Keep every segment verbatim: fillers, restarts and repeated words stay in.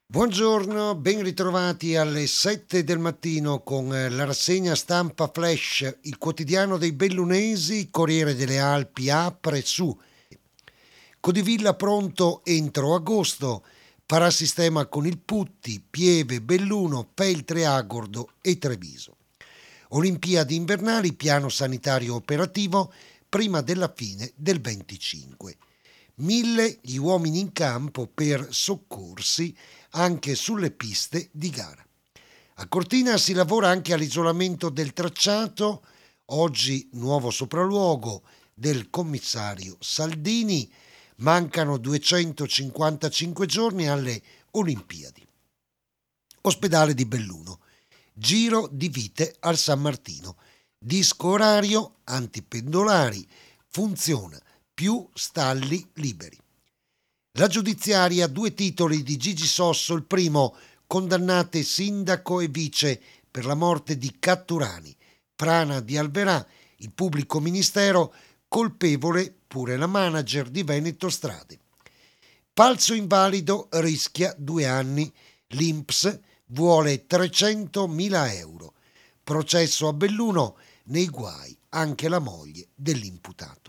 Buongiorno, ben ritrovati alle sette del mattino con eh, la rassegna stampa Flash, il quotidiano dei bellunesi, Corriere delle Alpi apre su Codivilla pronto entro agosto, parasistema con il Putti, Pieve, Belluno, Feltre, Agordo e Treviso. Olimpiadi invernali, piano sanitario operativo prima della fine del venticinque. Mille gli uomini in campo per soccorsi anche sulle piste di gara. A Cortina si lavora anche all'isolamento del tracciato, oggi nuovo sopralluogo del commissario Saldini, mancano duecentocinquantacinque giorni alle Olimpiadi. Ospedale di Belluno, giro di vite al San Martino, disco orario antipendolari, funziona, più stalli liberi. La giudiziaria, due titoli di Gigi Sosso, il primo, condannate sindaco e vice per la morte di Catturani, Prana di Alverà, il pubblico ministero, colpevole pure la manager di Veneto Strade. Falso invalido rischia due anni, l'I N P S vuole trecentomila euro. Processo a Belluno, nei guai anche la moglie dell'imputato.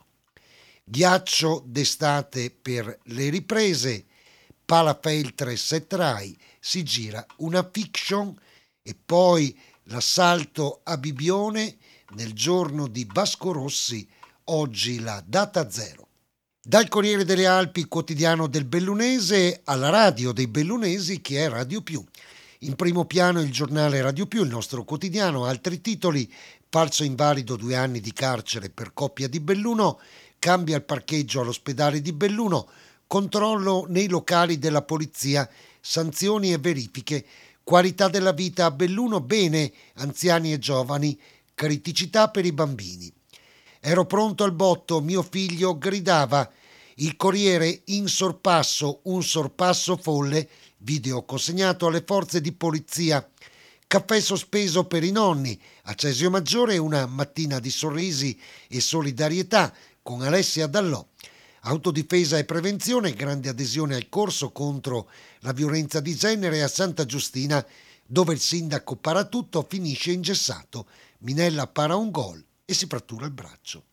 Ghiaccio d'estate per le riprese, Palafeltre Setrai, si gira una fiction e poi l'assalto a Bibione nel giorno di Vasco Rossi, oggi la data zero. Dal Corriere delle Alpi, quotidiano del Bellunese, alla radio dei bellunesi che è Radio Più. In primo piano il giornale Radio Più, il nostro quotidiano, altri titoli: falso invalido, due anni di carcere per coppia di Belluno, cambia il parcheggio all'ospedale di Belluno, controllo nei locali della polizia, sanzioni e verifiche, qualità della vita a Belluno, bene, anziani e giovani, criticità per i bambini. Ero pronto al botto, mio figlio gridava. Il Corriere in sorpasso, un sorpasso folle, video consegnato alle forze di polizia. Caffè sospeso per i nonni, a Cesio Maggiore una mattina di sorrisi e solidarietà con Alessia Dallò. Autodifesa e prevenzione, grande adesione al corso contro la violenza di genere a Santa Giustina, dove il sindaco para tutto, finisce ingessato. Minella para un gol e si frattura il braccio.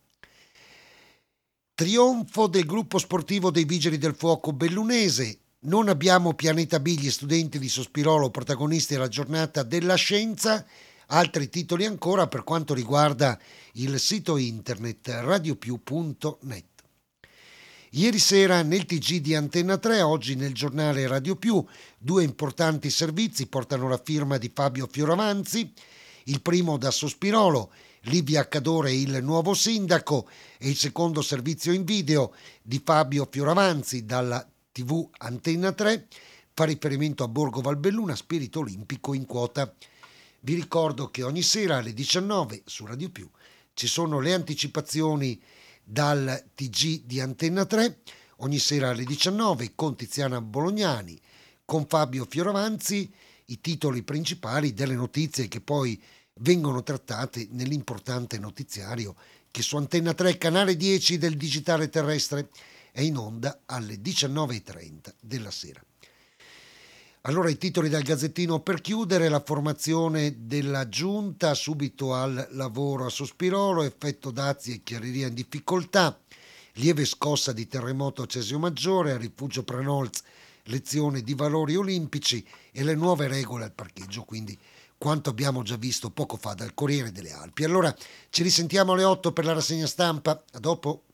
Trionfo del gruppo sportivo dei Vigili del Fuoco bellunese. Non abbiamo Pianeta B, gli studenti di Sospirolo protagonisti della giornata della scienza. Altri titoli ancora per quanto riguarda il sito internet radiopiù punto net. Ieri sera nel T G di Antenna tre, oggi nel giornale Radio Più, due importanti servizi portano la firma di Fabio Fioravanzi. Il primo da Sospirolo, Livia Cadore il nuovo sindaco, e il secondo servizio in video di Fabio Fioravanzi dalla tivù Antenna tre fa riferimento a Borgo Valbelluna, spirito olimpico in quota. Vi ricordo che ogni sera alle diciannove su Radio Più ci sono le anticipazioni dal T G di Antenna tre, ogni sera alle diciannove con Tiziana Bolognani, con Fabio Fioravanzi, i titoli principali delle notizie che poi vengono trattate nell'importante notiziario che su Antenna tre, canale dieci del digitale terrestre, è in onda alle diciannove e trenta della sera. Allora i titoli dal Gazzettino per chiudere: la formazione della giunta, subito al lavoro a Sospirolo, effetto dazi e chiareria in difficoltà, lieve scossa di terremoto a Cesio Maggiore, a Rifugio Pranolz lezione di valori olimpici e le nuove regole al parcheggio, quindi quanto abbiamo già visto poco fa dal Corriere delle Alpi. Allora ci risentiamo alle otto per la rassegna stampa, a dopo.